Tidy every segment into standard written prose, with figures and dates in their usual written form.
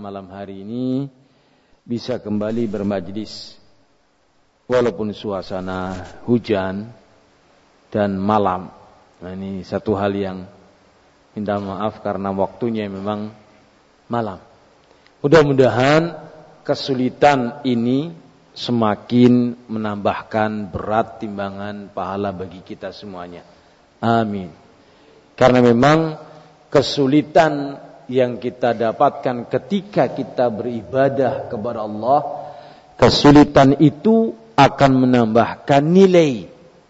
malam hari ini bisa kembali bermajlis walaupun suasana hujan dan malam. Nah, ini satu hal yang minta maaf karena waktunya memang malam. Mudah-mudahan kesulitan ini semakin menambahkan berat timbangan pahala bagi kita semuanya. Amin. Karena memang kesulitan yang kita dapatkan ketika kita beribadah kepada Allah, kesulitan itu akan menambahkan nilai.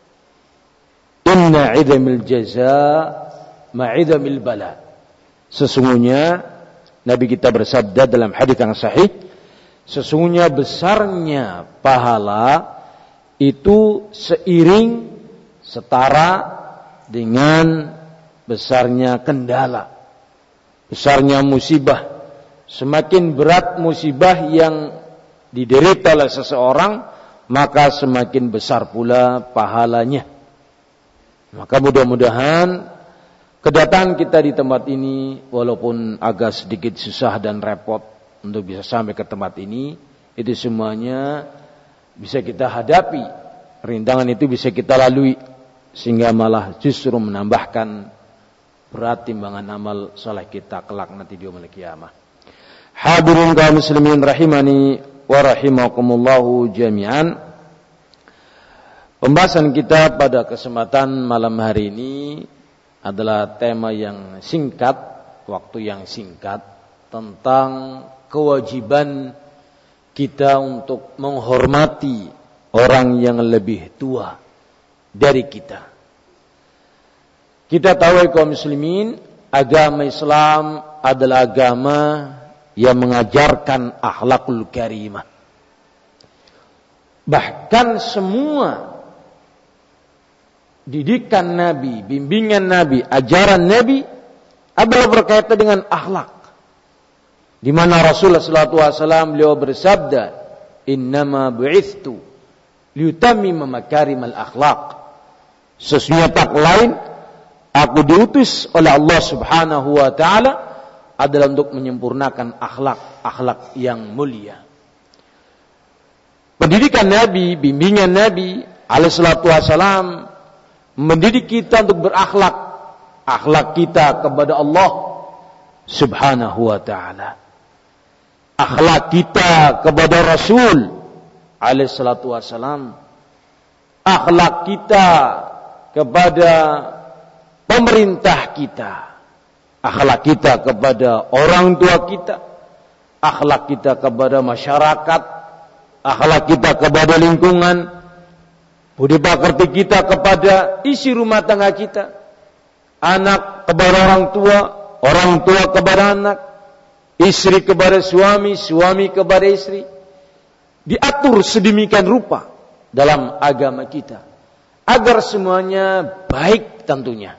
Inna 'idamil jazaa ma'idamil bala. Sesungguhnya Nabi kita bersabda dalam hadis yang sahih, sesungguhnya besarnya pahala itu seiring setara dengan besarnya kendala, besarnya musibah. Semakin berat musibah yang diderita oleh seseorang, maka semakin besar pula pahalanya. Maka mudah-mudahan kedatangan kita di tempat ini, walaupun agak sedikit susah dan repot untuk bisa sampai ke tempat ini, itu semuanya bisa kita hadapi. Rintangan itu bisa kita lalui, sehingga malah justru menambahkan berat timbangan amal saleh kita kelak nanti di yaumul qiyamah. Hadirin kaum muslimin rahimani wa rahimakumullahu jami'an. Pembahasan kita pada kesempatan malam hari ini adalah tema yang singkat, waktu yang singkat, tentang kewajiban kita untuk menghormati orang yang lebih tua dari kita. Kita tahu kaum muslimin, agama Islam adalah agama yang mengajarkan akhlakul karimah. Bahkan semua didikan Nabi, bimbingan Nabi, ajaran Nabi adalah berkaitan dengan akhlak. Di mana Rasulullah sallallahu alaihi wasallam beliau bersabda, "Innama bu'ithtu liyutammima makarimal akhlaq." Sesungguhnya tak lain, aku diutus oleh Allah Subhanahu wa taala adalah untuk menyempurnakan akhlak yang mulia. Pendidikan Nabi, bimbingan Nabi alaihi salatu wasallam mendidik kita untuk berakhlak, akhlak kita kepada Allah Subhanahu wa taala, akhlak kita kepada Rasul alaihi salatu wasallam, akhlak kita kepada pemerintah kita, akhlak kita kepada orang tua kita, akhlak kita kepada masyarakat, akhlak kita kepada lingkungan, budi pekerti kita kepada isi rumah tangga kita, anak kepada orang tua kepada anak, istri kepada suami, suami kepada istri. Diatur sedemikian rupa dalam agama kita, agar semuanya baik tentunya.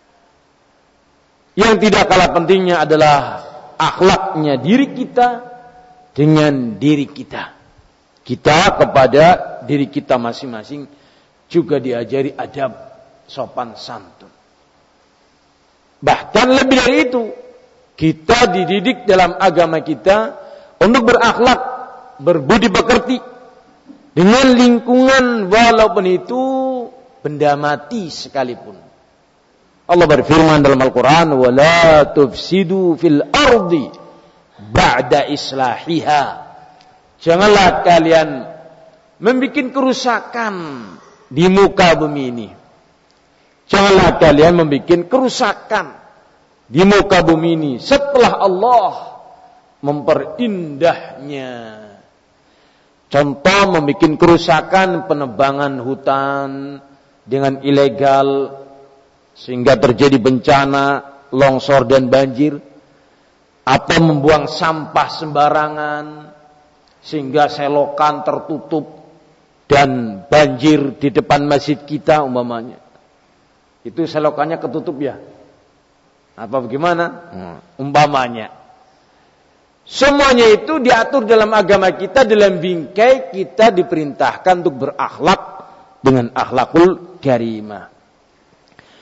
Yang tidak kalah pentingnya adalah akhlaknya diri kita dengan diri kita. Kita kepada diri kita masing-masing juga diajari adab sopan santun. Bahkan lebih dari itu, kita dididik dalam agama kita untuk berakhlak, berbudi pekerti dengan lingkungan walaupun itu benda mati sekalipun. Allah berfirman dalam Al-Quran, وَلَا تُفْسِدُوا فِي الْأَرْضِ بَعْدَ إِصْلَاحِهَا. Janganlah kalian membuat kerusakan di muka bumi ini. Janganlah kalian membuat kerusakan di muka bumi ini setelah Allah memperindah-Nya. Contoh membuat kerusakan penebangan hutan dengan ilegal sehingga terjadi bencana, longsor dan banjir, atau membuang sampah sembarangan sehingga selokan tertutup dan banjir di depan masjid kita umpamanya. Itu selokannya ketutup ya? Apa bagaimana? Umpamanya. Semuanya itu diatur dalam agama kita, dalam bingkai kita diperintahkan untuk berakhlak dengan akhlakul karimah.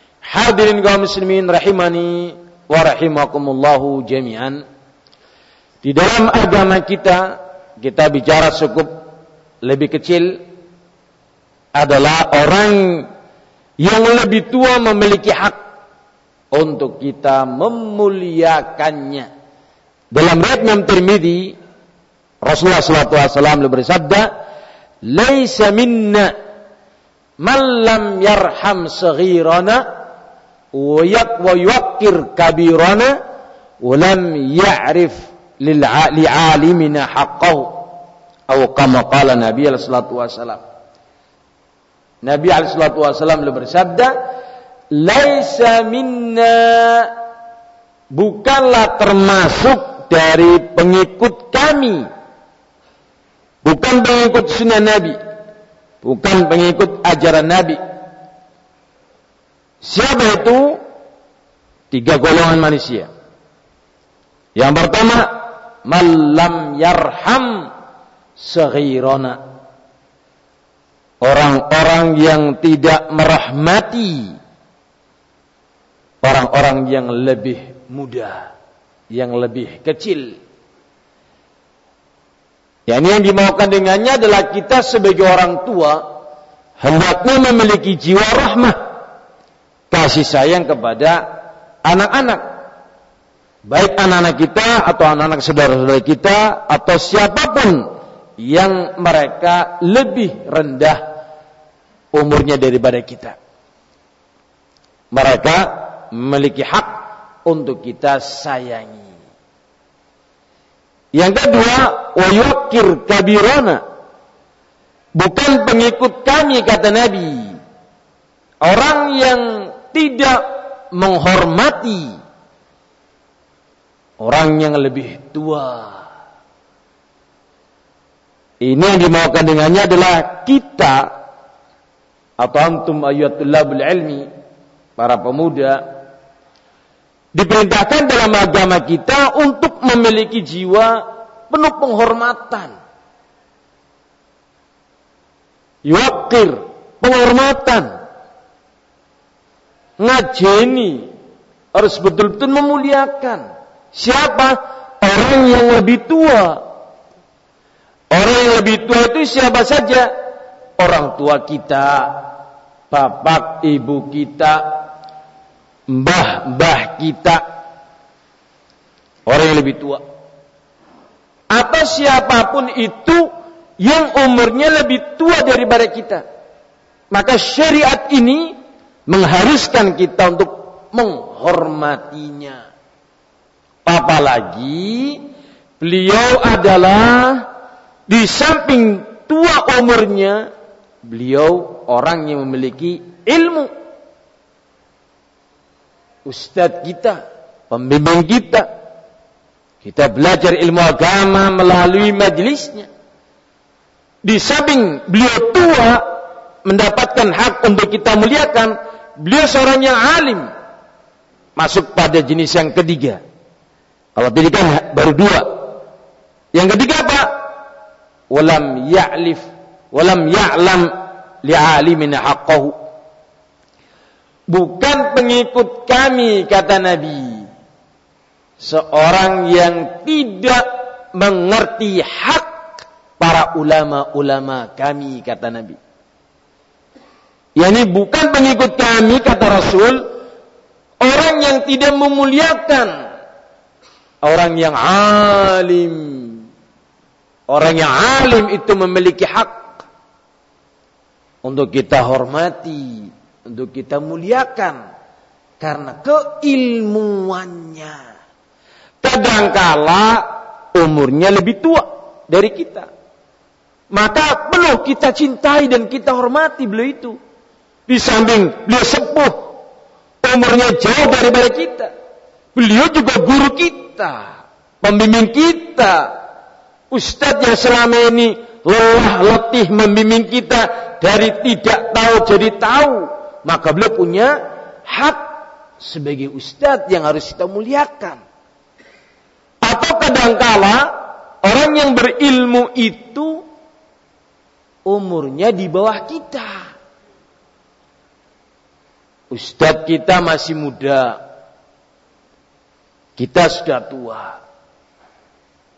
Hadirin kaum muslimin rahimani wa rahimakumullahu jami'an. Di dalam agama kita bicara cukup lebih kecil adalah orang yang lebih tua memiliki hak untuk kita memuliakannya. Dalam riwayat Imam Tirmidzi, Rasulullah SAW bersabda, "Laisa minna man lam yarham saghirana wa yuwaqqir kabirana wa lam ya'rif li'alimina haqqahu." Atau kama qala Nabi sallallahu alaihi wasallam. Nabi sallallahu alaihi wasallam bersabda, "Laisa minna," bukanlah termasuk dari pengikut kami. Bukan pengikut sunnah Nabi, bukan pengikut ajaran Nabi. Siapa itu? 3 golongan manusia. Yang pertama, man lam yarham saghirana. Orang-orang yang tidak merahmati orang-orang yang lebih muda, yang lebih kecil. Yang dimaukan dengannya adalah kita sebagai orang tua hendaknya memiliki jiwa rahmah, kasih sayang kepada anak-anak, baik anak-anak kita atau anak-anak saudara-saudara kita atau siapapun yang mereka lebih rendah umurnya daripada kita. Mereka memiliki hak untuk kita sayangi. Yang kedua, wa yuqir kabirana. Bukan pengikut kami, kata Nabi. Orang yang tidak menghormati orang yang lebih tua. Ini yang dimaukan dengannya adalah kita atau antum ayyatullabul ilmi, para pemuda, diperintahkan dalam agama kita untuk memiliki jiwa penuh penghormatan. Yuqir, penghormatan. Ngajeni, harus betul-betul memuliakan. Siapa? Orang yang lebih tua. Orang yang lebih tua itu siapa saja? Orang tua kita, bapak, ibu kita, mbah kita, orang yang lebih tua. Atau siapapun itu yang umurnya lebih tua daripada kita. Maka syariat ini mengharuskan kita untuk menghormatinya. Apalagi beliau adalah di samping tua umurnya, beliau orang yang memiliki ilmu. Ustadz kita, pembimbing kita. Kita belajar ilmu agama melalui majelisnya. Di samping beliau tua, mendapatkan hak untuk kita muliakan, beliau seorang yang alim. Masuk pada jenis yang ketiga. Kalau tadi kan baru 2. Yang ketiga apa? Walam ya'lam li'alimina haqqahu. Bukan pengikut kami, kata Nabi, seorang yang tidak mengerti hak para ulama-ulama kami, kata Nabi. Yani bukan pengikut kami, kata Rasul, orang yang tidak memuliakan orang yang alim. Orang yang alim itu memiliki hak untuk kita hormati, untuk kita muliakan karena keilmuannya. Kadangkala umurnya lebih tua dari kita, maka perlu kita cintai dan kita hormati beliau itu. Di samping beliau sepuh, umurnya jauh daripada kita, beliau juga guru kita, pembimbing kita, ustadz yang selama ini lelah letih membimbing kita dari tidak tahu jadi tahu. Maka beliau punya hak sebagai ustadz yang harus kita muliakan. Atau kadangkala orang yang berilmu itu umurnya di bawah kita. Ustadz kita masih muda, kita sudah tua.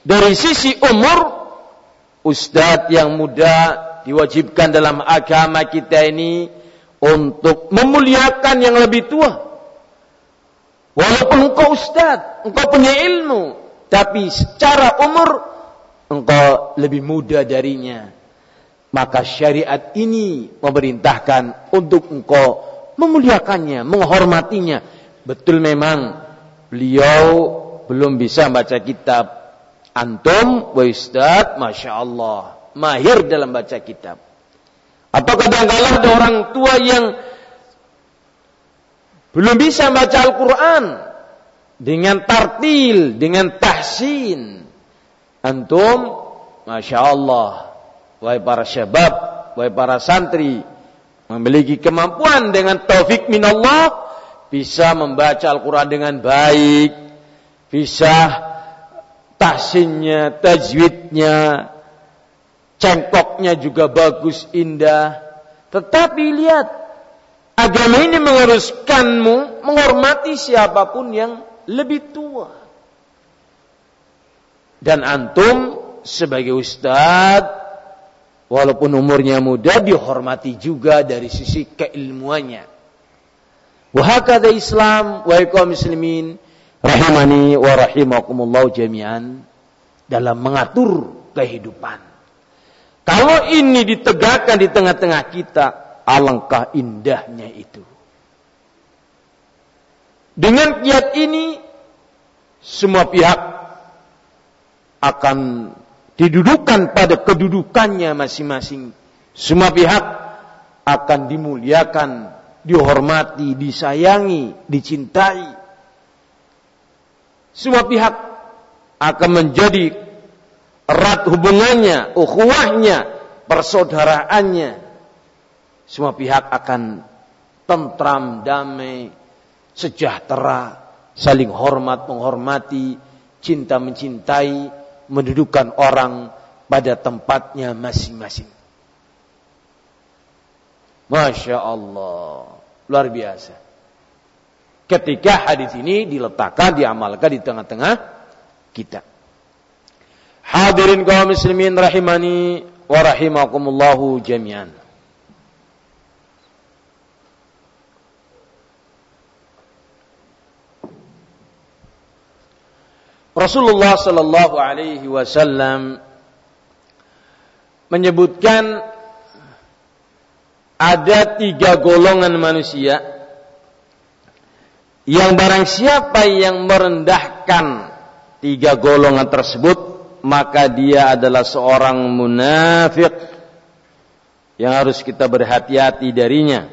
Dari sisi umur, ustadz yang muda diwajibkan dalam agama kita ini untuk memuliakan yang lebih tua. Walaupun engkau ustadz, engkau punya ilmu, tapi secara umur engkau lebih muda darinya. Maka syariat ini memerintahkan untuk engkau memuliakannya, menghormatinya. Betul memang beliau belum bisa baca kitab. Antum, wa ustadz, Masya Allah, mahir dalam baca kitab. Atau kadang-kadang ada orang tua yang belum bisa baca Al-Quran dengan tartil, dengan tahsin. Antum, Masya Allah, wahai para syabab, wahai para santri, memiliki kemampuan dengan taufik minallah, bisa membaca Al-Quran dengan baik, bisa tahsinnya, tajwidnya, cengkoknya juga bagus, indah. Tetapi lihat, agama ini mengharuskanmu menghormati siapapun yang lebih tua. Dan antum sebagai ustadz, walaupun umurnya muda, dihormati juga dari sisi keilmuannya. Wahakadha Islam, wahai kaum muslimin, rahimani wa rahimakumullah jami'an, dalam mengatur kehidupan. Kalau ini ditegakkan di tengah-tengah kita, alangkah indahnya itu. Dengan kiat ini, semua pihak akan didudukan pada kedudukannya masing-masing. Semua pihak akan dimuliakan, dihormati, disayangi, dicintai. Semua pihak akan menjadi erat hubungannya, ukhuwahnya, persaudaraannya. Semua pihak akan tentram, damai, sejahtera, saling hormat, menghormati, cinta, mencintai, mendudukan orang pada tempatnya masing-masing. Masya Allah, luar biasa. Ketika hadis ini diletakkan, diamalkan di tengah-tengah kita. Hadirin kaum muslimin rahimani wa rahimakumullahu jami'an. Rasulullah sallallahu alaihi wasallam menyebutkan ada 3 golongan manusia yang barang siapa yang merendahkan 3 golongan tersebut, maka dia adalah seorang munafik yang harus kita berhati-hati darinya.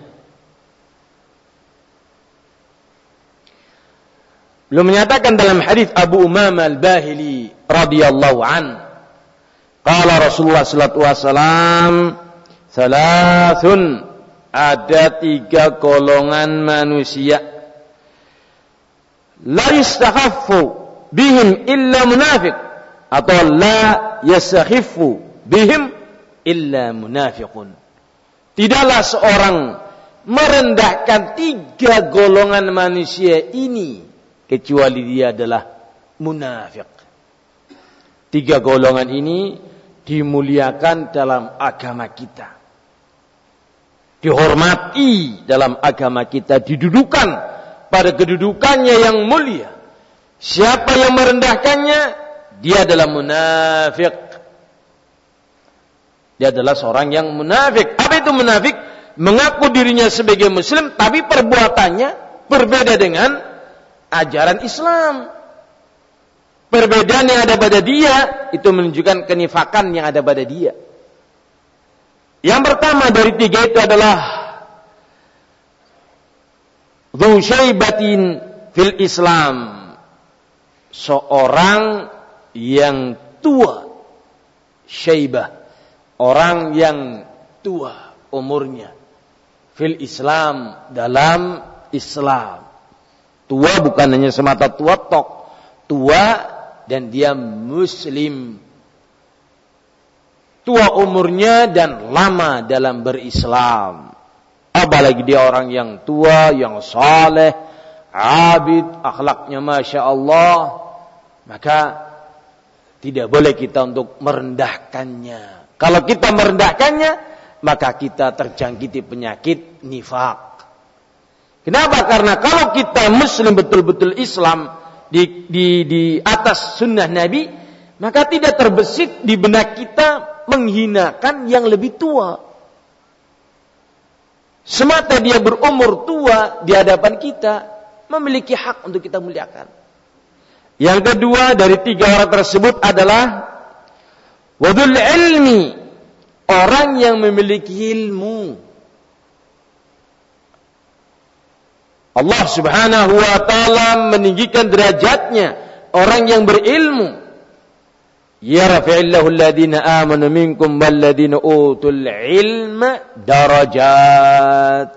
Beliau menyatakan dalam hadis Abu Umamah Al-Bahili radhiyallahu an, qala Rasulullah sallallahu alaihi wasallam, salasun, ada 3 golongan manusia, la yastakhaffu bihim illa munafiq, atau la yastakhiffu bihim illa munafiqun. Tidaklah seorang merendahkan 3 golongan manusia ini kecuali dia adalah munafik. 3 golongan ini dimuliakan dalam agama kita, dihormati dalam agama kita, didudukan pada kedudukannya yang mulia. Siapa yang merendahkannya, dia adalah munafik. Dia adalah seorang yang munafik. Apa itu munafik? Mengaku dirinya sebagai muslim, tapi perbuatannya berbeda dengan ajaran Islam. Perbedaan yang ada pada dia itu menunjukkan kenifakan yang ada pada dia. Yang pertama dari 3 itu adalah dzu syaibatin fil Islam, seorang yang tua, syaibah, orang yang tua umurnya, fil Islam, dalam Islam. Tua bukan hanya semata tua tok, tua dan dia muslim. Tua umurnya dan lama dalam berislam. Apalagi dia orang yang tua, yang saleh, abid, akhlaknya Masya Allah. Maka Tidak boleh kita untuk merendahkannya. Kalau kita merendahkannya, maka kita terjangkiti penyakit nifak. Kenapa? Karena kalau kita muslim betul-betul Islam di atas sunnah Nabi, maka tidak terbesit di benak kita menghinakan yang lebih tua. Semata dia berumur tua di hadapan kita, memiliki hak untuk kita muliakan. Yang kedua dari 3 orang tersebut adalah wadul ilmi, orang yang memiliki ilmu. Allah Subhanahu wa taala meninggikan derajatnya orang yang berilmu. Yarfa'illahu alladhina amanu minkum walladhina utul ilma darajat.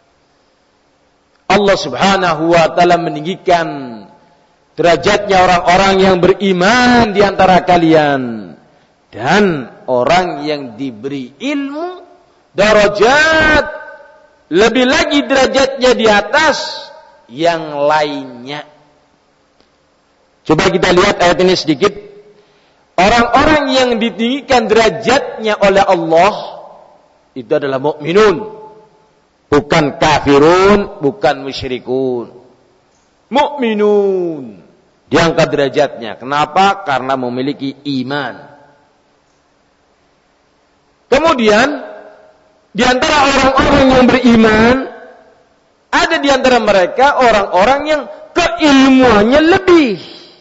Allah Subhanahu wa taala meninggikan derajatnya orang-orang yang beriman di antara kalian dan orang yang diberi ilmu darajat, lebih lagi derajatnya di atas yang lainnya. Coba kita lihat ayat ini sedikit. Orang-orang yang ditinggikan derajatnya oleh Allah itu adalah mukminun, bukan kafirun, bukan musyrikun. Mukminun diangkat derajatnya. Kenapa? Karena memiliki iman. Kemudian di antara orang-orang yang beriman, ada di antara mereka orang-orang yang keilmuannya lebih.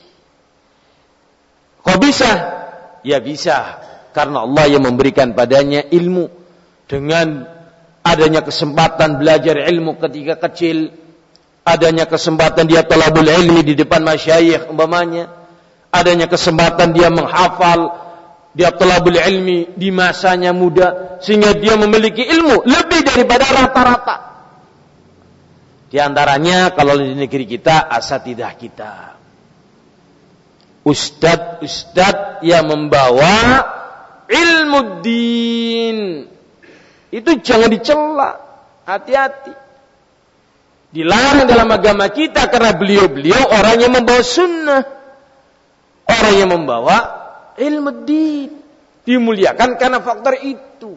Kok bisa? Ya bisa, karena Allah yang memberikan padanya ilmu. Dengan adanya kesempatan belajar ilmu ketika kecil, adanya kesempatan dia talabul ilmi di depan masyayikh umpamanya, adanya kesempatan dia menghafal, dia talabul ilmi di masanya muda, sehingga dia memiliki ilmu lebih daripada rata-rata. Di antaranya kalau di negeri kita, asatidah kita, ustadz yang membawa ilmu din, itu jangan dicela, hati-hati. Dilarang dalam agama kita karena beliau-beliau orang yang membawa sunnah, orang yang membawa ilmu din, dimuliakan karena faktor itu.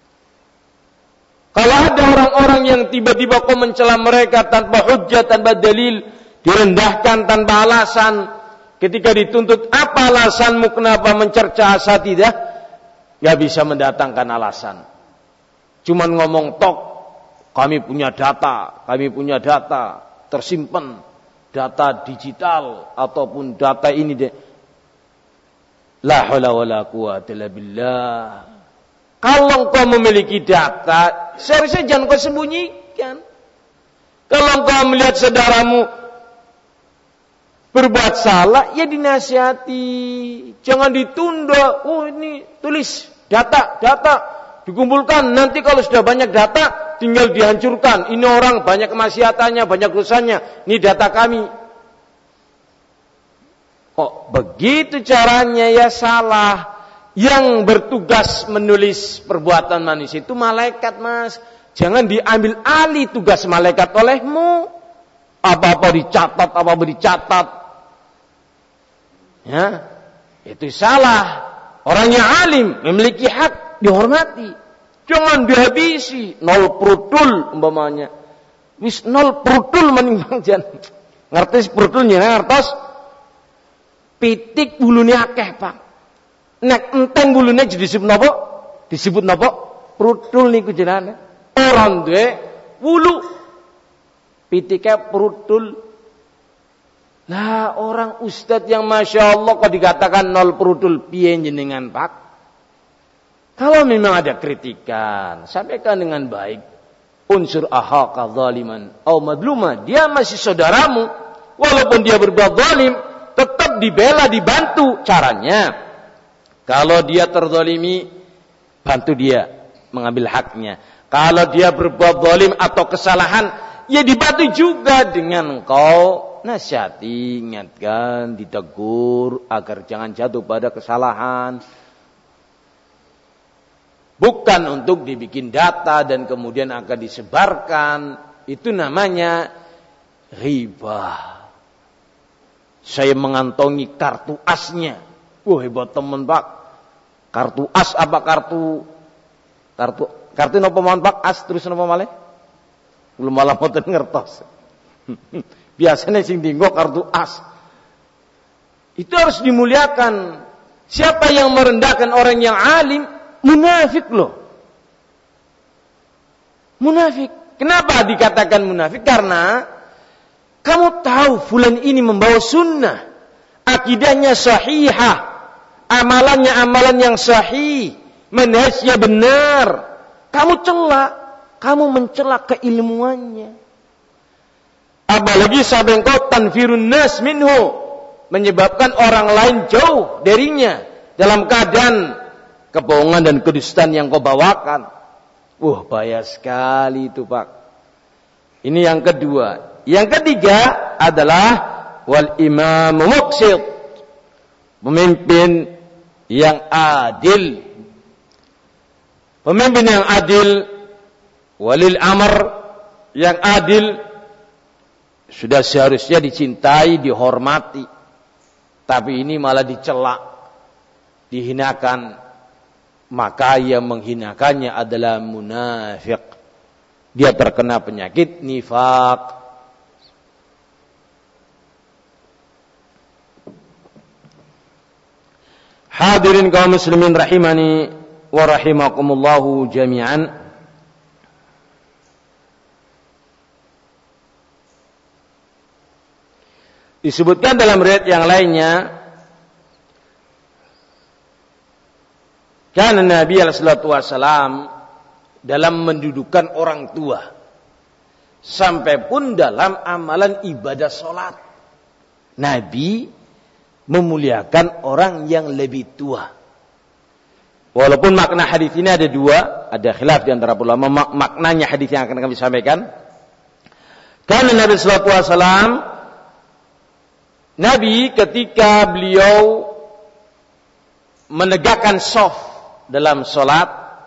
Kalau ada orang-orang yang tiba-tiba kau mencela mereka tanpa hujjah, tanpa dalil, direndahkan tanpa alasan, ketika dituntut apa alasanmu kenapa mencerca asatidah, gak bisa mendatangkan alasan. Cuman ngomong tok, kami punya data tersimpan, data digital ataupun data ini deh. La haula wala quwwata illa billah. Kalau engkau memiliki data, seharusnya jangan kau sembunyikan. Kalau engkau melihat saudaramu berbuat salah, ya dinasihati. Jangan ditunda. Oh ini tulis data dikumpulkan. Nanti kalau sudah banyak data, tinggal dihancurkan. Ini orang banyak kemaksiatannya, banyak dosanya. Ini data kami. Kok begitu caranya? Ya salah. Yang bertugas menulis perbuatan manusia itu malaikat, mas. Jangan diambil alih tugas malaikat olehmu. Apa-apa dicatat. Ya, itu salah. Orang yang alim memiliki hak dihormati. Jangan dihabisi. 0 prudul umpamanya. Wis 0 prudul menimbang jan. Ngerti prudulnya ngertos? Pitik bulune akeh, Pak. Nek enteng bulune disebut napa? Disebut napa? Prudul niku jenenge. Orang duwe wulu. Pitike prudul. Lah orang ustadz yang Masya Allah kok dikatakan 0 prudul, piye jenengan Pak? Kalau memang ada kritikan, sampaikan dengan baik. Unsur ahaka zaliman au madluma, dia masih saudaramu, walaupun dia berbuat zalim, tetap dibela, dibantu. Caranya, kalau dia terzalimi, bantu dia mengambil haknya. Kalau dia berbuat zalim atau kesalahan, ya dibantu juga dengan engkau nasihati, ingatkan, ditegur agar jangan jatuh pada kesalahan. Bukan untuk dibikin data dan kemudian akan disebarkan. Itu namanya ghibah. Saya mengantongi kartu asnya. Wah, hebat temen Pak. Kartu as apa kartu napa mawon Pak? As terus napa malih? Belum malah mboten ngertos. Biasanya sing dinggo kartu as. Itu harus dimuliakan. Siapa yang merendahkan orang yang alim, munafik loh. Munafik. Kenapa dikatakan munafik? Karena kamu tahu fulan ini membawa sunnah. Akidahnya sahihah. Amalannya amalan yang sahih. Manhajnya benar. Kamu mencela keilmuannya. Apalagi sabengkau tanfirun nas minhu. Menyebabkan orang lain jauh darinya. Dalam keadaan kebohongan dan kedustaan yang kau bawakan. Bahaya sekali itu Pak. Ini yang kedua. Yang ketiga adalah wal imam muqsit. Pemimpin yang adil. Pemimpin yang adil, walil amr yang adil sudah seharusnya dicintai, dihormati. Tapi ini malah dicela, dihinakan. Maka yang menghinakannya adalah munafik. Dia terkena penyakit nifaq. Hadirin kaum muslimin rahimani wa rahimakumullahu jami'an. Disebutkan dalam riwayat yang lainnya, karena Nabi sallallahu alaihi wasallam dalam mendudukan orang tua, sampai pun dalam amalan ibadah salat, Nabi memuliakan orang yang lebih tua. Walaupun makna hadis ini ada dua, ada khilaf di antara ulama maknanya hadis yang akan kami sampaikan. Karena Nabi sallallahu alaihi wasallam, Nabi ketika beliau menegakkan shaf dalam salat,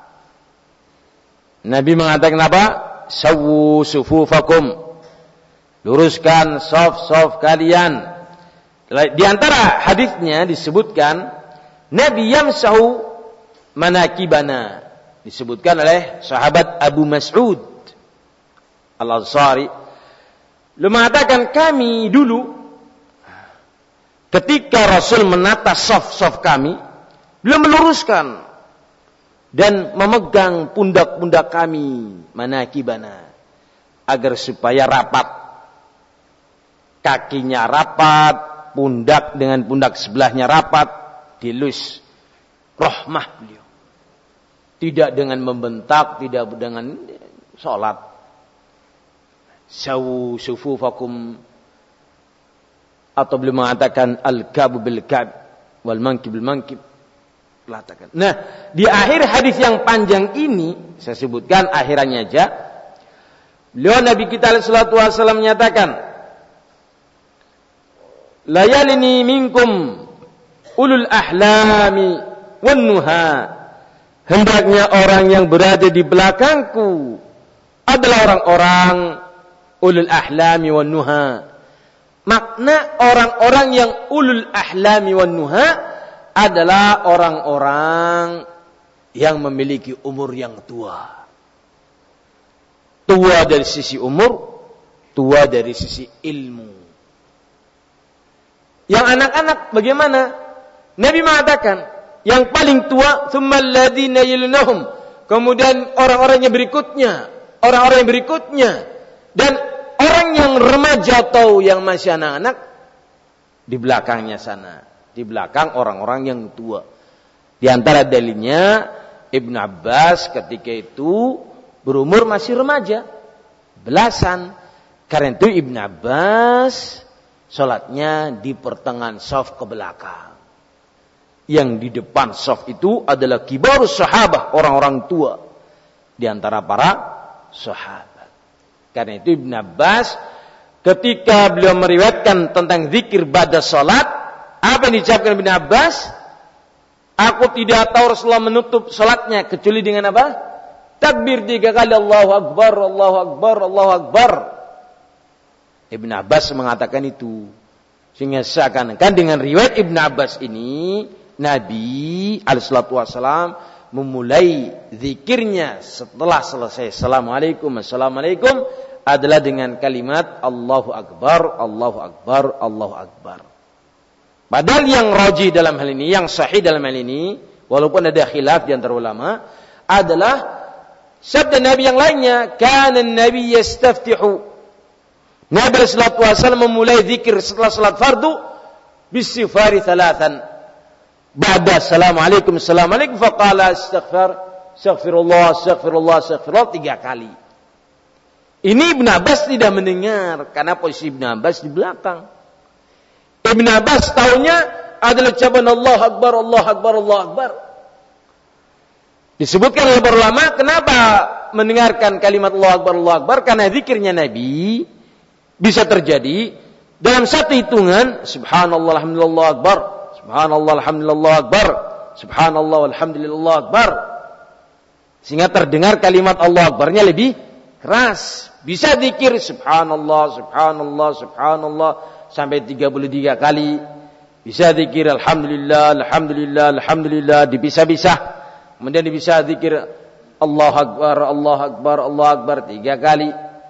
Nabi mengatakan apa? Sawwu sufufakum. Luruskan shaf-shaf kalian. Di antara hadisnya disebutkan Nabi yamsahu manakibana, disebutkan oleh sahabat Abu Mas'ud Al-Ansari. Beliau mengatakan kami dulu ketika Rasul menata shaf-shaf kami, beliau meluruskan dan memegang pundak-pundak kami, manakibana, agar supaya rapat. Kakinya rapat, pundak dengan pundak sebelahnya rapat, dilus. Rahmah beliau. Tidak dengan membentak, tidak dengan sholat. Sawu sufufakum, atau beliau mengatakan al-kabu bil-kab wal mankib bil-mankib. Nah, di akhir hadis yang panjang ini saya sebutkan akhirannya aja. Beliau Nabi kita sallallahu alaihi wasallam menyatakan, la yalini minkum ulul ahlami wan nuha. Hendaknya orang yang berada di belakangku adalah orang-orang ulul ahlami wan nuha. Makna orang-orang yang ulul ahlami wan nuha adalah orang-orang yang memiliki umur yang tua. Tua dari sisi umur, tua dari sisi ilmu. Yang anak-anak bagaimana? Nabi mengatakan, yang paling tua, tsummal ladzina yalunhum. Kemudian orang-orang yang berikutnya, orang-orang yang berikutnya, dan orang yang remaja atau yang masih anak-anak di belakangnya sana, di belakang orang-orang yang tua. Di antara dalilnya Ibnu Abbas ketika itu berumur masih remaja, belasan. Karena itu Ibnu Abbas salatnya di pertengahan shaf ke belakang. Yang di depan shaf itu adalah kibarus sahabah, orang-orang tua di antara para sahabat. Karena itu Ibnu Abbas ketika beliau meriwayatkan tentang zikir ba'da salat, apa yang diucapkan Ibnu Abbas? Aku tidak tahu Rasulullah menutup salatnya kecuali dengan apa? Takbir 3 kali, Allahu Akbar, Allahu Akbar, Allahu Akbar. Ibnu Abbas mengatakan itu. Sehingga seakan-akan dengan riwayat Ibnu Abbas ini, Nabi alaihissalatu wassalam memulai zikirnya setelah selesai Assalamualaikum adalah dengan kalimat Allahu Akbar, Allahu Akbar, Allahu Akbar. Padahal yang rajih dalam hal ini, yang sahih dalam hal ini, walaupun ada khilaf di antara ulama, adalah sabda Nabi yang lainnya, kana Nabi yastaftihu. Nabi sallallahu alaihi wasallam memulai zikir setelah salat fardu bisighfari thalathan. Ba'da assalamualaikum faqala astaghfirullah 3 kali. Ini Ibn Abbas tidak mendengar karena posisi Ibn Abbas di belakang. Ibn Abbas tahunya adalah ucapan Allah Akbar, Allah Akbar, Allah Akbar. Disebutkan oleh para ulama, kenapa mendengarkan kalimat Allah Akbar, Allah Akbar? Karena zikirnya Nabi bisa terjadi dalam satu hitungan, subhanallah, alhamdulillah, akbar, subhanallah, alhamdulillah, akbar, subhanallah, alhamdulillah, akbar. Sehingga terdengar kalimat Allah Akbarnya lebih keras. Bisa zikir subhanallah, subhanallah, subhanallah sampai 33 kali. Bisa zikir alhamdulillah, alhamdulillah, alhamdulillah dipisah-pisah. Kemudian bisa zikir Allah Akbar, Allah Akbar, Allah Akbar 3 kali.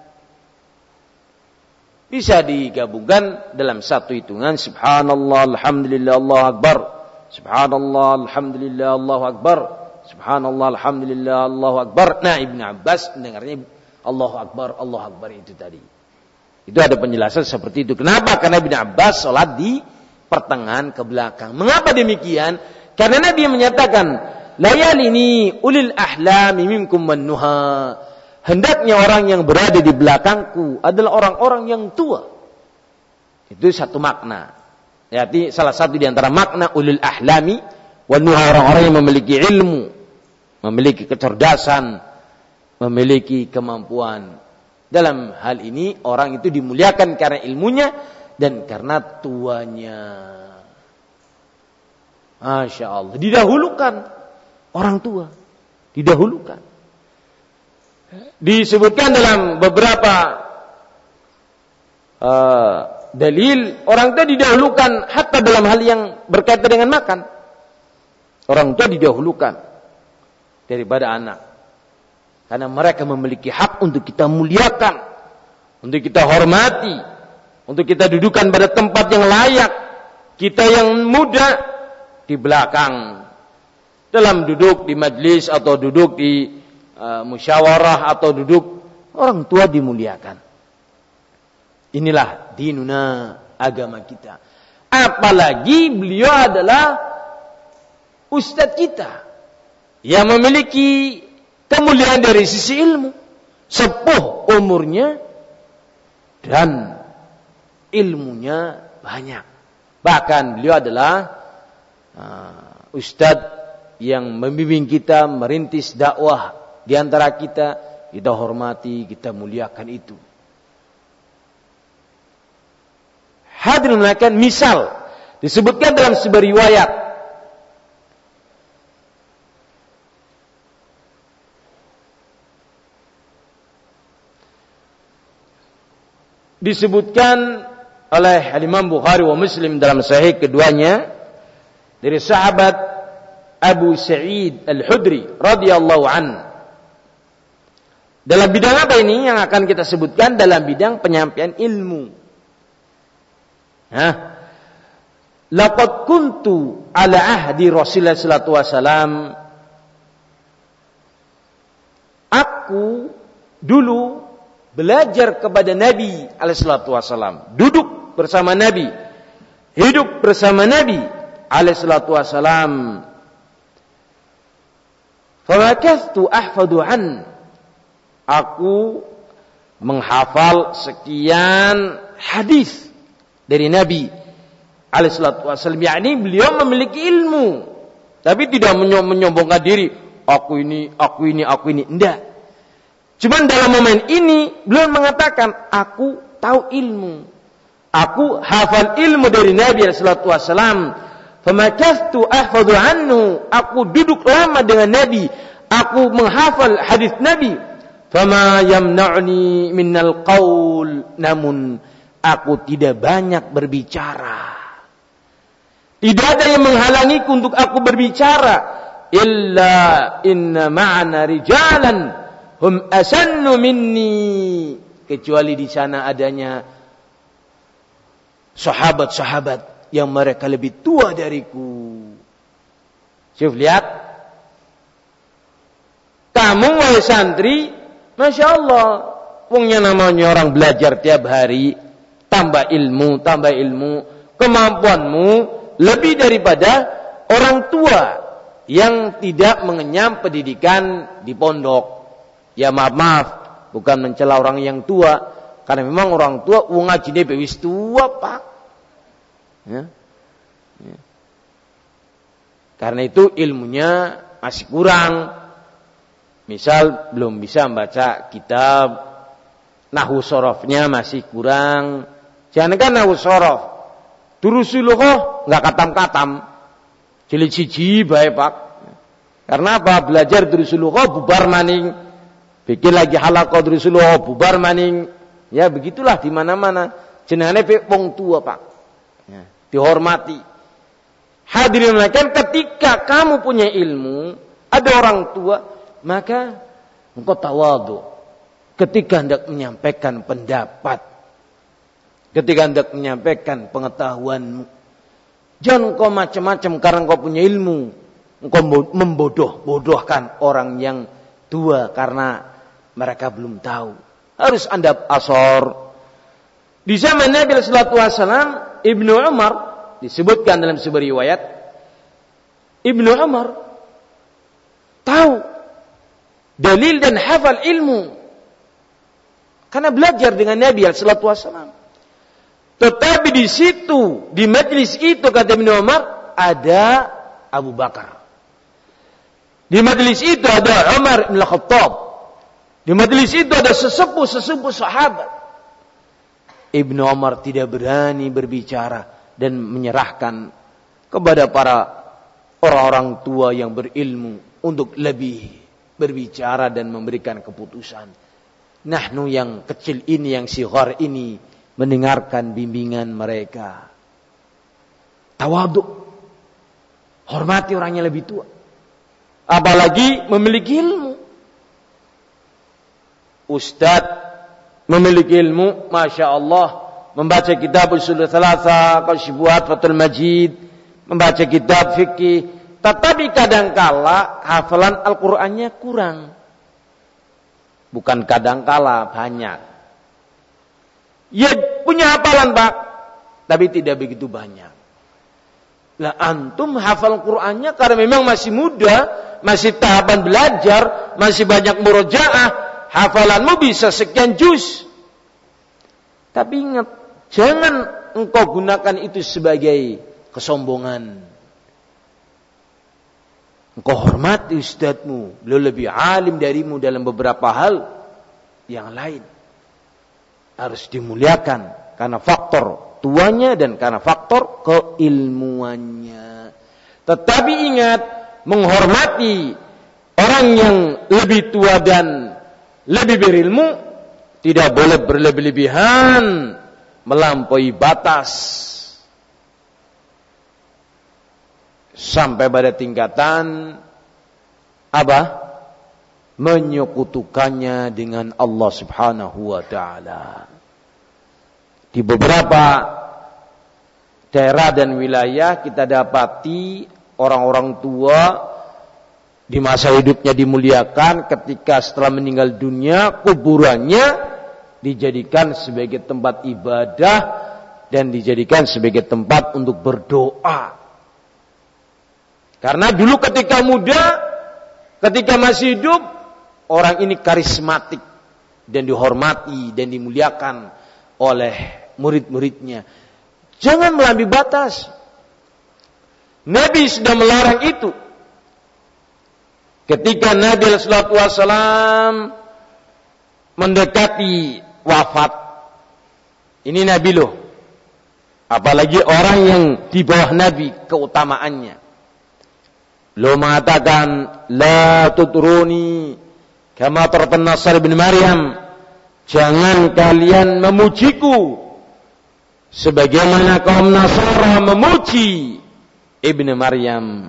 Bisa digabungkan dalam satu hitungan subhanallah, alhamdulillah, Allah Akbar, subhanallah, alhamdulillah, Allah Akbar, subhanallah, alhamdulillah, Allah Akbar. Nah, Ibn Abbas mendengarnya Allahu Akbar, Allah Akbar itu tadi. Itu ada penjelasan seperti itu. Kenapa? Karena Ibn Abbas sholat di pertengahan ke belakang. Mengapa demikian? Karena Nabi menyatakan, layalini ulil ahlami minkum wan nuha. Hendaknya orang yang berada di belakangku adalah orang-orang yang tua. Itu satu makna. Jadi salah satu di antara makna ulil ahlami wan nuha, orang-orang yang memiliki ilmu, memiliki kecerdasan, memiliki kemampuan. Dalam hal ini orang itu dimuliakan karena ilmunya dan karena tuanya. Masya Allah. Didahulukan orang tua. Didahulukan. Disebutkan dalam beberapa dalil, orang tua didahulukan hatta dalam hal yang berkaitan dengan makan. Orang tua didahulukan daripada anak. Karena mereka memiliki hak untuk kita muliakan, untuk kita hormati, untuk kita dudukan pada tempat yang layak. Kita yang muda di belakang, dalam duduk di majlis atau duduk di musyawarah atau duduk, orang tua dimuliakan. Inilah dinuna, agama kita. Apalagi beliau adalah ustadz kita yang memiliki kemuliaan dari sisi ilmu, sepuh umurnya dan ilmunya banyak. Bahkan beliau adalah ustadz yang membimbing kita merintis dakwah di antara kita. Kita hormati, kita muliakan itu. Hadirin sekalian, misal disebutkan dalam sebuah riwayat, disebutkan oleh Imam Bukhari wa Muslim dalam sahih keduanya dari sahabat Abu Sa'id Al-Khudri radhiyallahu an. Dalam bidang apa ini yang akan kita sebutkan? Dalam bidang penyampaian ilmu. Laqad kuntu ala ahdi Rasulullah sallallahu alaihi wasallam. Aku dulu belajar kepada Nabi alaihissalatu wassalam, duduk bersama Nabi, hidup bersama Nabi alaihissalatu wassalam. Fawakaftu ahfadu an, aku menghafal sekian hadis dari Nabi alaihissalatu wassalam. Yakni beliau memiliki ilmu, tapi tidak menyombongkan diri, aku ini. Enggak. Cuman dalam momen ini beliau mengatakan, aku tahu ilmu, aku hafal ilmu dari Nabi sallallahu alaihi wasallam. Famakastu ahfadhu anhu, aku duduk lama dengan Nabi, aku menghafal hadis Nabi. Fama yamna'ni minal qaul, namun aku tidak banyak berbicara. Tidak ada yang menghalangiku untuk aku berbicara. Illa inna ma'ana rijalan hum asannu minni. Kecuali di sana adanya sahabat-sahabat yang mereka lebih tua dariku. Syuf, lihat. Kamu wahai santri, Masya Allah, wongnya namanya orang belajar tiap hari, tambah ilmu, kemampuanmu lebih daripada orang tua yang tidak mengenyam pendidikan di pondok. Ya maaf, bukan mencela orang yang tua, karena memang orang tua wong ngajine wis tua, Pak. Ya. Ya. Karena itu ilmunya masih kurang. Misal belum bisa membaca kitab, nahwu sorofnya masih kurang. Jangan kan nahwu sorof, durusuluh nggak katam-katam, jilid siji bae Pak. Karena apa? Belajar durusuluh bubar maning, bikin lagi halaqah durusuluh bubar maning. Ya begitulah di mana-mana. Jenengane wong tua Pak. Ya, dihormati. Hadirin sekalian, ketika kamu punya ilmu, ada orang tua, maka engkau tawadhu ketika hendak menyampaikan pendapat, ketika hendak menyampaikan pengetahuanmu. Jangan engkau macam-macam karena engkau punya ilmu, engkau membodoh-bodohkan orang yang tua karena mereka belum tahu. Harus andap asor. Di zaman Nabi sallallahu alaihi wasallam, Ibnu Umar disebutkan dalam sebuah riwayat, Ibnu Umar tahu dalil dan hafal ilmu karena belajar dengan Nabi sallallahu alaihi wasallam. Tetapi di situ, di majlis itu kata Ibnu Umar, ada Abu Bakar. Di majlis itu ada Umar bin Khattab. Di majlis itu ada sesepuh sahabat. Ibnu Umar tidak berani berbicara dan menyerahkan kepada para orang-orang tua yang berilmu untuk lebih berbicara dan memberikan keputusan. Nahnu yang kecil ini, yang sighar ini, mendengarkan bimbingan mereka. Tawadhu, hormati orang yang lebih tua. Apalagi memiliki ilmu. Ustadz memiliki ilmu, Masya Allah, membaca kitab Ushul Thalatha, Qasyibuhat, Fathul Majid, membaca kitab fikih, tetapi kadangkala hafalan Al-Qur'annya kurang. Bukan kadangkala, banyak. Ya punya hafalan Pak, tapi tidak begitu banyak. Lah antum hafal Qur'annya karena memang masih muda, masih tahapan belajar, masih banyak murojaah, hafalanmu bisa sekian juz. Tapi ingat, jangan engkau gunakan itu sebagai kesombongan. Engkau hormati ustadzmu, beliau lebih alim darimu dalam beberapa hal yang lain. Harus dimuliakan karena faktor tuanya dan karena faktor keilmuannya. Tetapi ingat, menghormati orang yang lebih tua dan lebih berilmu tidak boleh berlebih-lebihan, melampaui batas sampai pada tingkatan apa? Menyekutukannya dengan Allah Subhanahu wa taala. Di beberapa daerah dan wilayah kita dapati orang-orang tua di masa hidupnya dimuliakan, ketika setelah meninggal dunia kuburannya dijadikan sebagai tempat ibadah dan dijadikan sebagai tempat untuk berdoa. Karena dulu ketika muda, ketika masih hidup, orang ini karismatik dan dihormati dan dimuliakan oleh murid-muridnya. Jangan melampaui batas. Nabi sudah melarang itu. Ketika Nabi sallallahu alaihi wasallam mendekati wafat, ini Nabi loh, apalagi orang yang di bawah Nabi keutamaannya, beliau mengatakan, la tutruni kama taratan Nasr bin Maryam, jangan kalian memujiku sebagaimana kaum Nasara memuji Ibnu Maryam.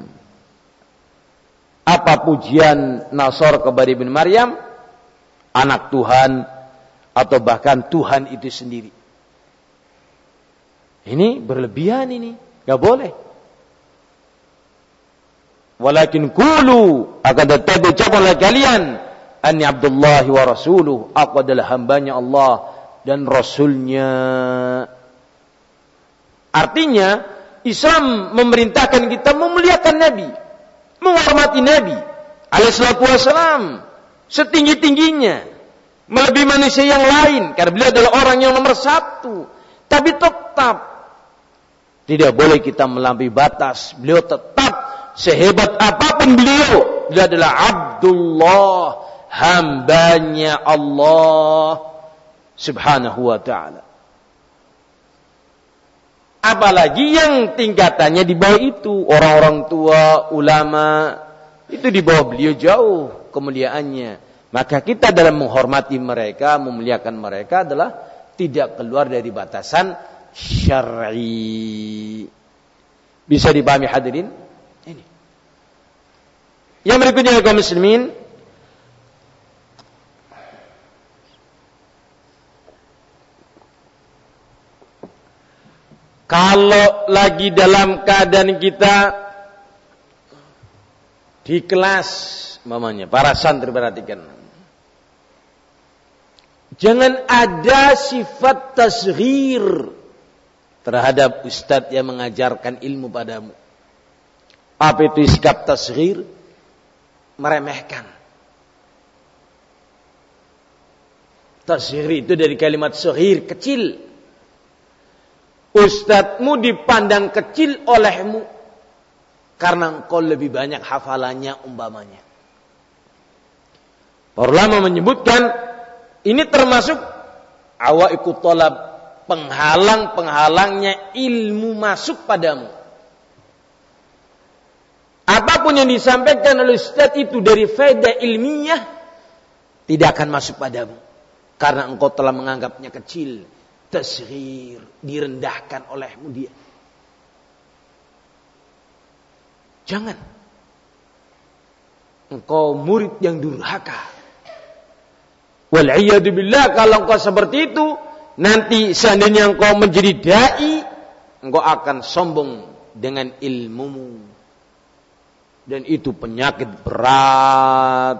Apa pujian Nasor kepada Ibnu Maryam? Anak Tuhan atau bahkan Tuhan itu sendiri. Ini berlebihan ini, enggak boleh. Walakin qulu, akan tetapi ucapkanlah kalian, anni Abdullah wa rasuluh, aku adalah hambanya Allah dan Rasulnya. Artinya Islam memerintahkan kita memuliakan Nabi, menghormati Nabi alaihi salatu wassalam setinggi-tingginya, melebihi manusia yang lain, karena beliau adalah orang yang nomor satu. Tapi tetap tidak boleh kita melampaui batas. Beliau tetap sehebat apapun beliau adalah Abdullah, hambanya Allah subhanahu wa ta'ala. Apalagi yang tingkatannya di bawah itu, orang-orang tua, ulama, itu di bawah beliau jauh kemuliaannya. Maka kita dalam menghormati mereka, memuliakan mereka adalah tidak keluar dari batasan syar'i. Bisa dipahami hadirin? Ini. Yang berikutnya kaum muslimin, kalau lagi dalam keadaan kita di kelas, mamanya para santri perhatikan, jangan ada sifat tasghir terhadap ustadz yang mengajarkan ilmu padamu. Apa itu sikap tasghir? Meremehkan. Tasghir itu dari kalimat saghir, kecil. Ustadzmu dipandang kecil olehmu karena engkau lebih banyak hafalannya umpamanya. Para ulama menyebutkan ini termasuk awaiqut talab, penghalang-penghalangnya ilmu masuk padamu. Apapun yang disampaikan oleh ustaz itu dari faedah ilmiah tidak akan masuk padamu karena engkau telah menganggapnya kecil, tasghir, direndahkan olehmu dia. Jangan. Engkau murid yang durhaka. Wal'iyadu billah, kalau engkau seperti itu, nanti seandainya engkau menjadi dai, engkau akan sombong dengan ilmumu. Dan itu penyakit berat.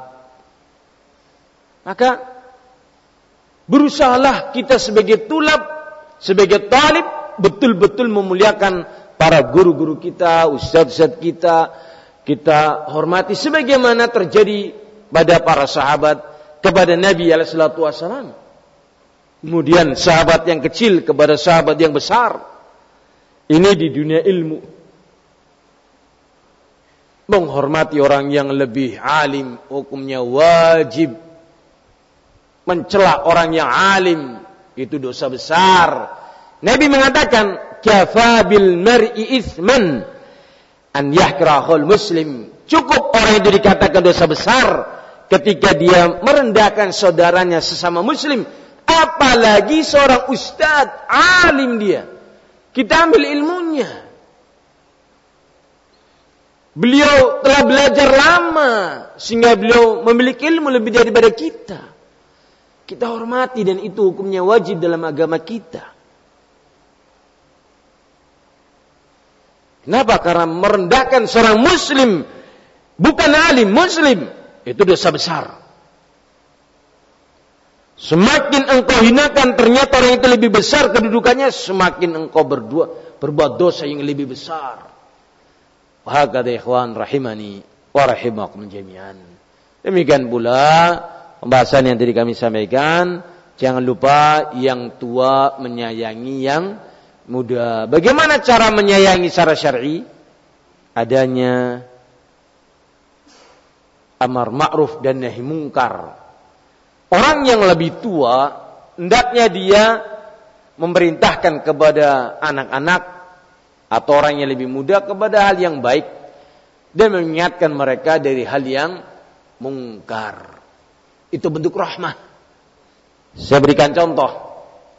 Maka berusahalah kita sebagai tulab, sebagai talib, betul-betul memuliakan para guru-guru kita, ustaz-ustaz kita. Kita hormati sebagaimana terjadi pada para sahabat kepada Nabi alaihi salatu wasallam. Kemudian sahabat yang kecil kepada sahabat yang besar. Ini di dunia ilmu. Menghormati orang yang lebih alim, hukumnya wajib. Mencela orang yang alim, itu dosa besar. Nabi mengatakan, kafa bil mar'i itsman an yakrahul muslim. Cukup orang itu dikatakan dosa besar ketika dia merendahkan saudaranya sesama muslim. Apalagi seorang ustadz, alim dia. Kita ambil ilmunya. Beliau telah belajar lama sehingga beliau memiliki ilmu lebih daripada kita. Kita hormati dan itu hukumnya wajib dalam agama kita. Kenapa? Karena merendahkan seorang muslim, bukan alim, muslim, itu dosa besar. Semakin engkau hinakan, ternyata orang itu lebih besar kedudukannya, semakin engkau berbuat dosa yang lebih besar. Wahakadha ikhwan rahimani wa rahimakum jami'an. Demikian pula pembahasan yang tadi kami sampaikan. Jangan lupa yang tua menyayangi yang muda. Bagaimana cara menyayangi secara syar'i? Adanya amar ma'ruf dan nahi mungkar. Orang yang lebih tua, hendaknya dia memerintahkan kepada anak-anak atau orang yang lebih muda kepada hal yang baik dan mengingatkan mereka dari hal yang mungkar. Itu bentuk rahmah. Saya berikan contoh.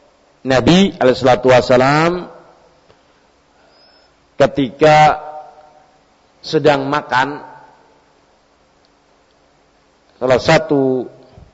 Nabi alaihissalatu wassalam ketika sedang makan, salah satu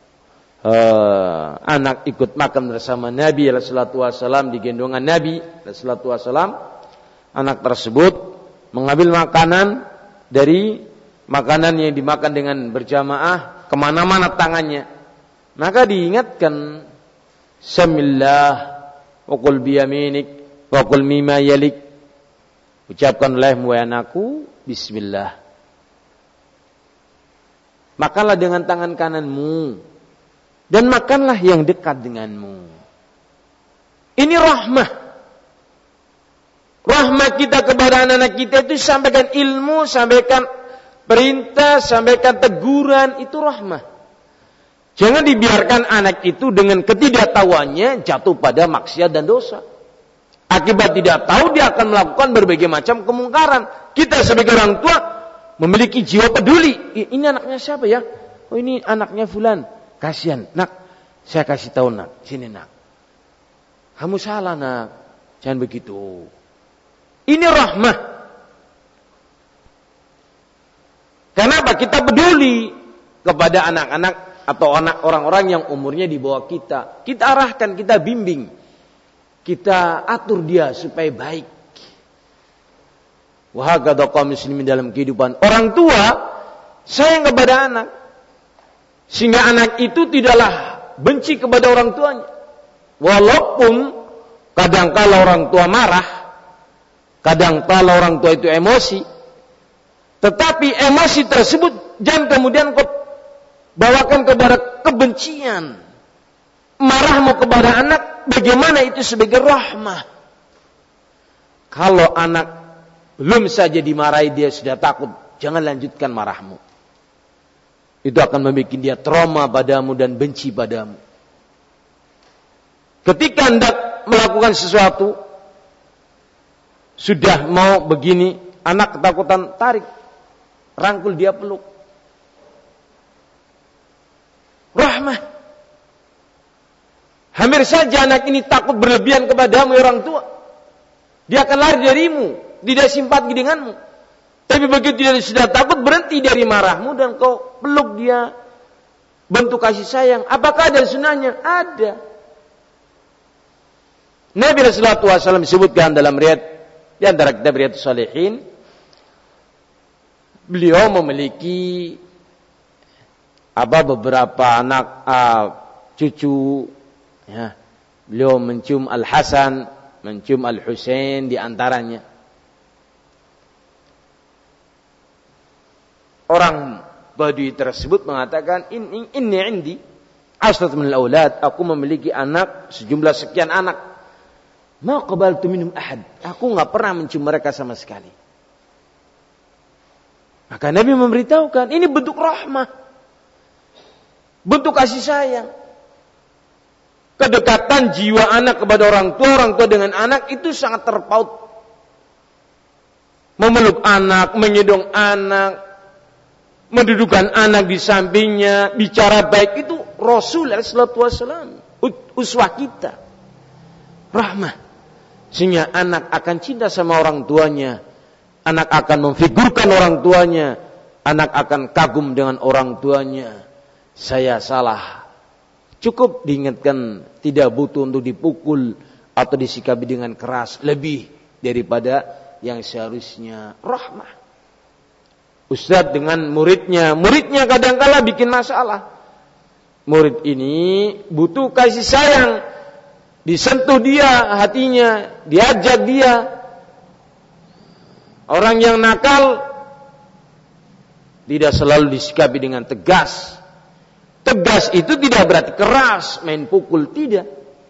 anak ikut makan bersama Nabi SAW di gendongan Nabi SAW. Anak tersebut mengambil makanan dari makanan yang dimakan dengan berjamaah, kemana-mana tangannya. Maka diingatkan, Samillah wa qul biyaminik wa qul mimma yalik. Ucapkanlah wahai anakku, bismillah. Makanlah dengan tangan kananmu dan makanlah yang dekat denganmu. Ini rahmah. Rahmah kita kepada anak-anak kita itu sampaikan ilmu, sampaikan perintah, sampaikan teguran, itu rahmah. Jangan dibiarkan anak itu dengan ketidaktahuannya jatuh pada maksiat dan dosa. Akibat tidak tahu dia akan melakukan berbagai macam kemungkaran. Kita sebagai orang tua memiliki jiwa peduli. Ini anaknya siapa ya? Oh, ini anaknya fulan. Kasihan, nak, saya kasih tahu nak, sini nak. Kamu salah nak, jangan begitu. Ini rahmah. Kenapa? Kita peduli kepada anak-anak atau orang-orang yang umurnya di bawah kita. Kita arahkan, kita bimbing. Kita atur dia supaya baik. Wahagada kaum muslimin dalam kehidupan. Orang tua sayang kepada anak. Sehingga anak itu tidaklah benci kepada orang tuanya. Walaupun kadangkala orang tua marah, kadangkala orang tua itu emosi, tetapi emosi tersebut jangan kemudian kau bawakan kepada kebencian. Marahmu kepada anak, bagaimana itu sebagai rahmah. Kalau anak belum saja dimarahi dia sudah takut, jangan lanjutkan marahmu. Itu akan membuat dia trauma padamu dan benci padamu. Ketika hendak melakukan sesuatu, sudah mau begini, anak ketakutan, tarik, rangkul dia, peluk. Rahmah. Hampir saja anak ini takut berlebihan kepadamu, orang tua. Dia akan lari darimu, tidak simpati denganmu. Tapi begitu dia sudah takut, berhenti dari marahmu dan kau peluk dia, bentuk kasih sayang. Apakah ada sunnahnya? Ada. Nabi Rasulullah SAW disebutkan dalam riwayat di antara kitab Riyadhus Shalihin, beliau memiliki beberapa anak cucu. Ya. Beliau mencium Al-Hasan, mencium Al-Husain di antaranya. Orang Badui tersebut mengatakan, inni indi asrat min al-aulad, aku memiliki anak sejumlah sekian anak. Ma qabaltu minhum ahad, aku enggak pernah mencium mereka sama sekali. Maka Nabi memberitahukan, ini bentuk rahmah, bentuk kasih sayang. Kedekatan jiwa anak kepada orang tua dengan anak itu sangat terpaut. Memeluk anak, menyedong anak, mendudukan anak di sampingnya, bicara baik, itu Rasul SAW, uswah kita. Rahmah. Sehingga anak akan cinta sama orang tuanya, anak akan memfigurkan orang tuanya, anak akan kagum dengan orang tuanya. Saya salah, cukup diingatkan, tidak butuh untuk dipukul atau disikapi dengan keras, lebih daripada yang seharusnya. Rahmah. Ustadz dengan muridnya kadang-kala bikin masalah. Murid ini butuh kasih sayang, disentuh dia hatinya, diajak dia. Orang yang nakal tidak selalu disikapi dengan tegas. Tegas itu tidak berarti keras, main pukul, tidak.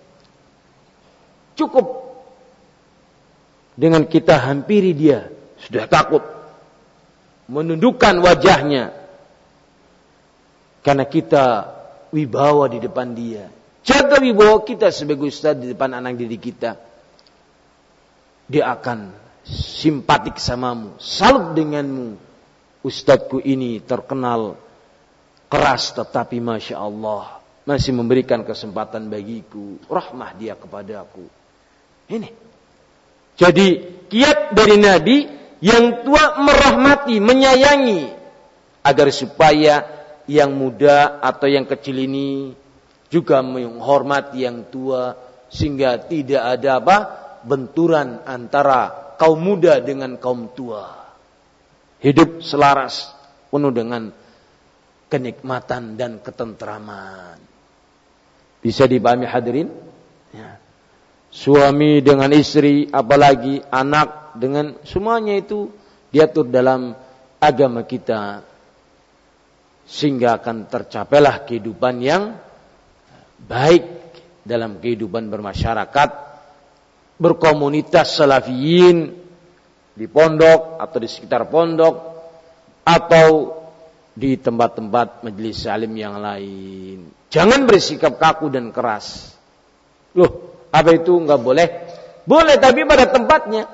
Cukup dengan kita hampiri dia, sudah takut, menundukkan wajahnya, karena kita wibawa di depan dia. Jaga wibawa kita sebagai ustaz di depan anak didik kita. Dia akan simpatik samamu, salut denganmu. Ustadzku ini terkenal keras, tetapi Masya Allah masih memberikan kesempatan bagiku. Rahmah dia kepadaku. Ini. Jadi kiat dari Nabi Yang tua merahmati, menyayangi, agar supaya yang muda atau yang kecil ini juga menghormati yang tua, sehingga tidak ada benturan antara kaum muda dengan kaum tua. Hidup selaras, penuh dengan kenikmatan dan ketentraman. Bisa dipahami hadirin? Ya. Suami dengan istri, apalagi anak dengan semuanya itu diatur dalam agama kita, sehingga akan tercapailah kehidupan yang baik dalam kehidupan bermasyarakat, berkomunitas salafiyin di pondok atau di sekitar pondok atau di tempat-tempat majelis alim yang lain. Jangan bersikap kaku dan keras. Loh, apa itu enggak boleh? Boleh, tapi pada tempatnya.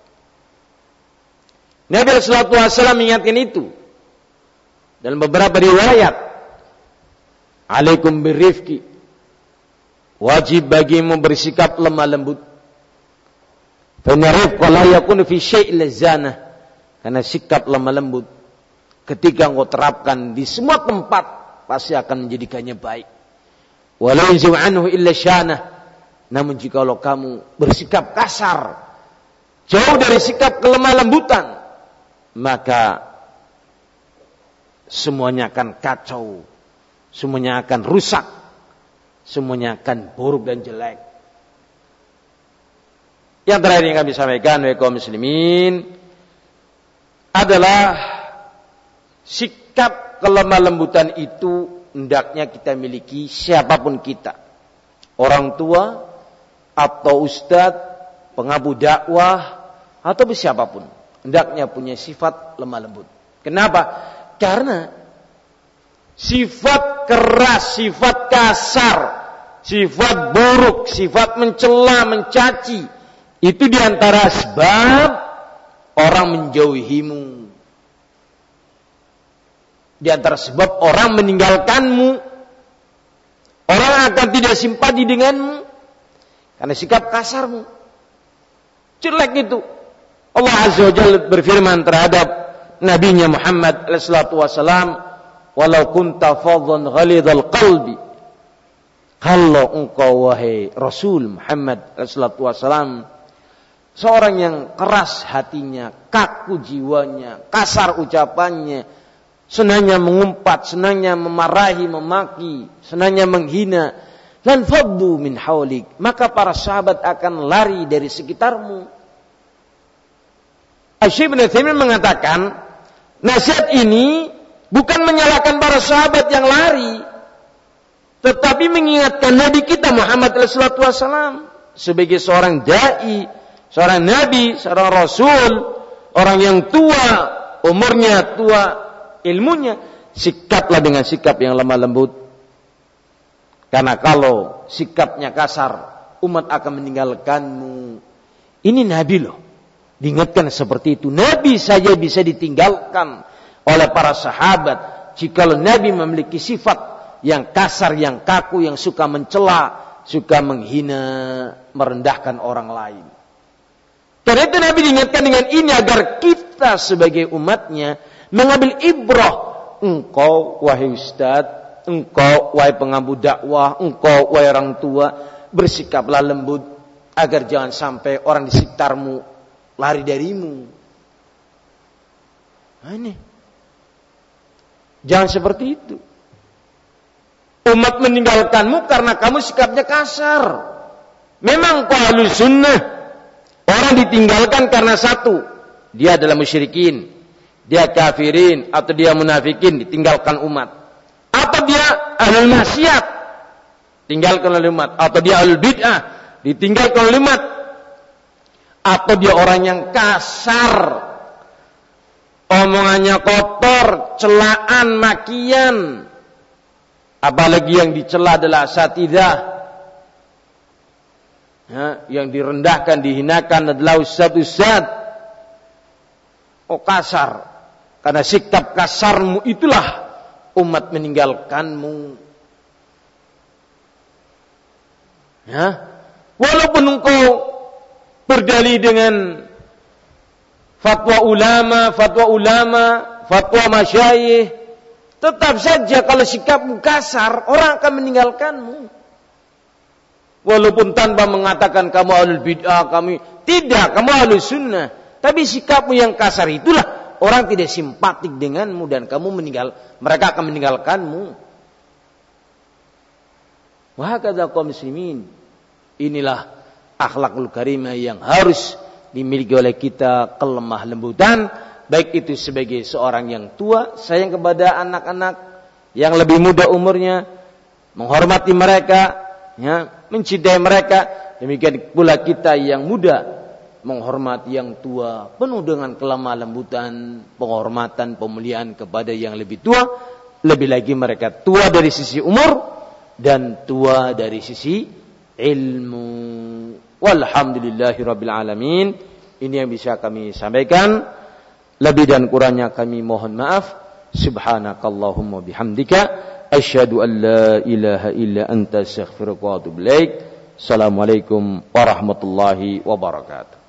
Nabi sallallahu alaihi wasallam mengingatkan itu dalam beberapa riwayat. Alaikum birrifqi. Wajib bagimu bersikap lemah lembut. Fa inna rifqa la yakunu fi syai'il lazanah. Karena sikap lemah lembut ketika engkau terapkan di semua tempat pasti akan menjadikannya baik. Wa la yanzu anhu illa syanah. Namun jikalau kamu bersikap kasar, jauh dari sikap kelemah lembutan, maka semuanya akan kacau, semuanya akan rusak, semuanya akan buruk dan jelek. Yang terakhir yang kami sampaikan wahai kaum muslimin adalah sikap kelemah lembutan itu hendaknya kita miliki siapapun kita. Orang tua atau ustadz, pengabu dakwah atau siapapun, hendaknya punya sifat lemah lembut. Kenapa? Karena sifat keras, sifat kasar, sifat buruk, sifat mencela, mencaci, itu diantara sebab orang menjauhimu, diantara sebab orang meninggalkanmu, orang akan tidak simpati denganmu karena sikap kasarmu, jelek itu. Allah Azza wa Jalla berfirman terhadap Nabi-Nya Muhammad sallallahu alaihi wasallam, "Walau kunta fadhan ghalidhal qalbi." Kalau engkau wahai Rasul Muhammad sallallahu alaihi wasallam seorang yang keras hatinya, kaku jiwanya, kasar ucapannya, senangnya mengumpat, senangnya memarahi, memaki, senangnya menghina, lan faddu min haulik, maka para sahabat akan lari dari sekitarmu. Syekh Ibnu Utsaimin mengatakan, nasihat ini bukan menyalahkan para sahabat yang lari, tetapi mengingatkan Nabi kita Muhammad sallallahu alaihi wasallam sebagai seorang dai, seorang nabi, seorang rasul, orang yang tua, umurnya tua, ilmunya, sikaplah dengan sikap yang lemah lembut. Karena kalau sikapnya kasar, umat akan meninggalkanmu. Ini Nabi loh, diingatkan seperti itu. Nabi saja bisa ditinggalkan oleh para sahabat jikalau Nabi memiliki sifat yang kasar, yang kaku, yang suka mencela, suka menghina, merendahkan orang lain. Karena itu Nabi diingatkan dengan ini agar kita sebagai umatnya mengambil ibrah. Engkau wahai ustadz, engkau wahai pengampu dakwah, engkau wahai orang tua, bersikaplah lembut agar jangan sampai orang di sekitarmu lari darimu. Nah, ini jangan seperti itu. Umat meninggalkanmu karena kamu sikapnya kasar. Memang kau ahlus sunnah, orang ditinggalkan karena satu, dia adalah musyrikin, dia kafirin atau dia munafikin, ditinggalkan umat. Atau dia ahlul maksiat, tinggalkan oleh umat. Atau dia ahlul bid'ah, ditinggalkan oleh umat. Atau dia orang yang kasar, omongannya kotor, celaan, makian. Apalagi yang dicela adalah asatidzah, ya, yang direndahkan, dihinakan adalah ustad-ustad. Oh, kasar. Karena sikap kasarmu itulah umat meninggalkanmu. Ya, walaupun engkau berdalih dengan fatwa ulama, fatwa masyayikh. Tetap saja kalau sikapmu kasar, orang akan meninggalkanmu. Walaupun tanpa mengatakan kamu ahlul bid'ah, kamu ahlus sunnah. Tapi sikapmu yang kasar itulah orang tidak simpatik denganmu dan mereka akan meninggalkanmu. Wahakadha kaum muslimin. Inilah akhlakul karimah yang harus dimiliki oleh kita, kelemah lembutan, baik itu sebagai seorang yang tua, sayang kepada anak-anak yang lebih muda umurnya, menghormati mereka, ya, mencintai mereka. Demikian pula kita yang muda menghormati yang tua, penuh dengan kelemah lembutan, penghormatan, pemuliaan kepada yang lebih tua. Lebih lagi mereka tua dari sisi umur dan tua dari sisi ilmu. Walhamdulillahirabbil alamin. Ini yang bisa kami sampaikan. Lebih dan kurangnya kami mohon maaf. Subhanakallahumma bihamdika asyhadu an la ilaha illa anta astaghfiruka wa atubu ilaik. Assalamualaikum warahmatullahi wabarakatuh.